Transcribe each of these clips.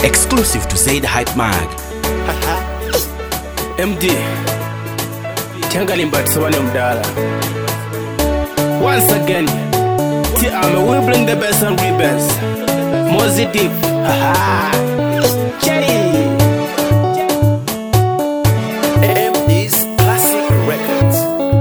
Exclusive to Zaid Hype Mag. MD Tengalimba Tswane Mdala. Once again, T-Army will bring the best and rebels. Mozzie Deep. Cherry. MD's Classic Records.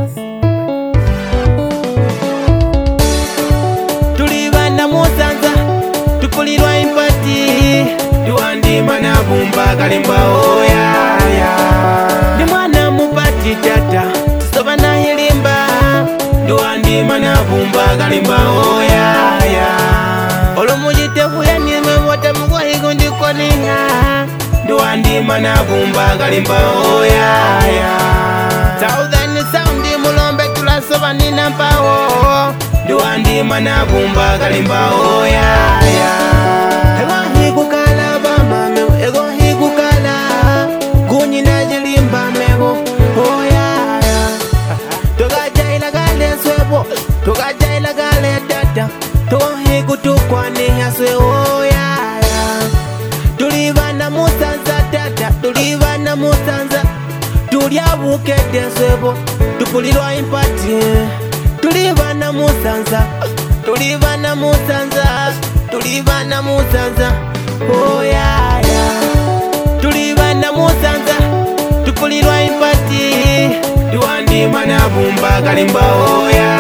Tulibana musanza tupulirwa impati Duandi mana bumba kalimba oya ndi mwana mupati tata tusoba na hilimba Duandi mana bumba kalimba oya olumujitefu yanime wote mugwahigu ndikoniha Duandi mana bumba kalimba oya Southern Sound mulombe tulasoba nina mpawo Duandi mana bumba kalimba oya Egohi kukala bama mego egohi kukala Guni na jilimba mego Oh yeah Toga jaila gale swebo Toga jaila gale dada Tohi kutukwani haswe Oh yeah Tulibana musanza dada Tulibana musanza Tuliabukede swebo Tupulirwa impati Tulibana musanza Tulibana musanza Tulibana musanza Oh yeah Tulibana musanza Tupulirwa impati Duandi mana bumba kalimba oya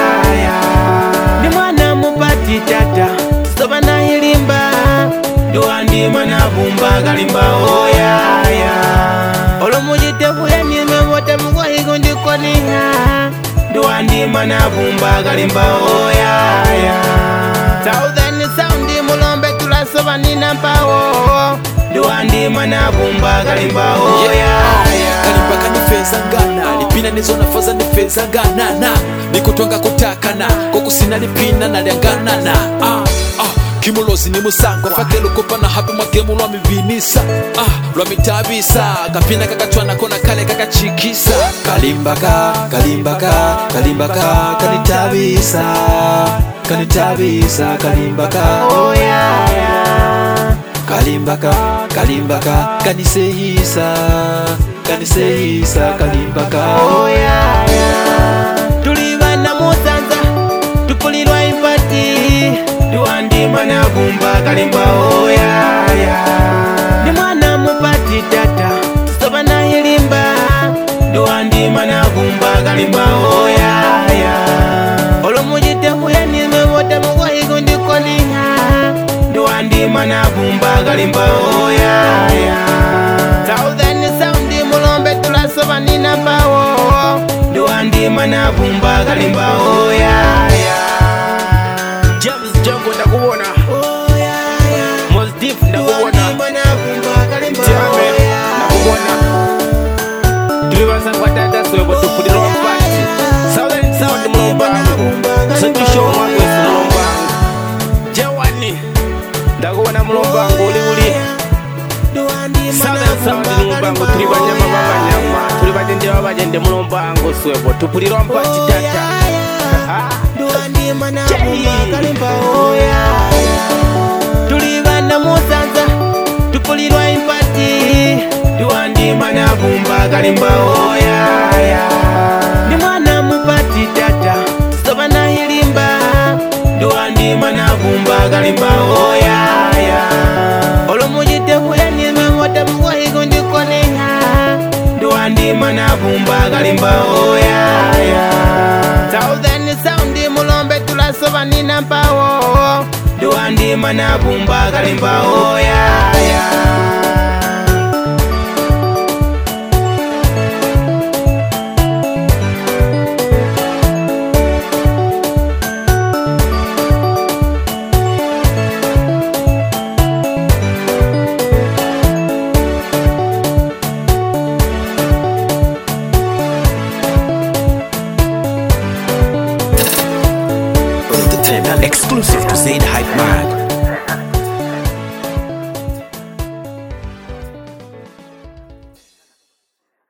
Ni mwana mupati tata Soba na hilimba Duandi mana bumba kalimba oya olumujitefu yanime wote mugwahigu ndikoniha Duandi mana bumba kalimba oya Southern Sound mulombe tulasoba nina mpawo Duandi mana bumba kalimba oya Kalimba kanifeza ngana lipina nizo nafaza nifeza ngana nikutonga kutakana kokusina lipina nalyanganana kimulozi ni musango fakelo kopana hapi mwagemu lwa mibinisa lwa mitabisa kapina kakatwana kona kale kakachikisa kalimbaka kalimbaka kalimbaka kanitabisa kanitabisa kalimbaka Oh yeah kalimbaka kalimbaka kanisehisa kanisehisa kalimbaka Oh yeah Tulibana musanza Tupulirwa impati Duandi mana bumba kalimba oya Ni mwana mupati tata Soba na hilimba Duandi mana bumba kalimba oya olumujitefu yanime wote mugwahigu ndikoniha Duandi mana bumba kalimba oya Southern Sound mulombe tulasoba nina mpawo Duandi mana bumba kalimba oya James Jongo ndakubona Oh yeah Mozzie Deep ndakubona T-Army ndakubona Tulibasa kwa tata swebo tupulirwa mpati Southern Sound mulombangu Sotusho mwangwesi mulombangu Jawani ndakubona mulombangu uli Southern Sound mulombangu tulibanyama babanyama Tulibajende babajende mulombangu swebo tupulirwa mpati tata Tulibana musanza Tupulirwa impati Duandi mana bumba kalimba oya Ni mwana mupati tata Soba na hilimba Duandi mana bumba kalimba oya olumujitefu yanime wote mugwahigu ndikoniha Duandi mana bumba kalimba oya Southern Sound mulombe tulasoba nina mpawo Duandi mana bumba kalimba oya Exclusive to Zaid Hype Mag.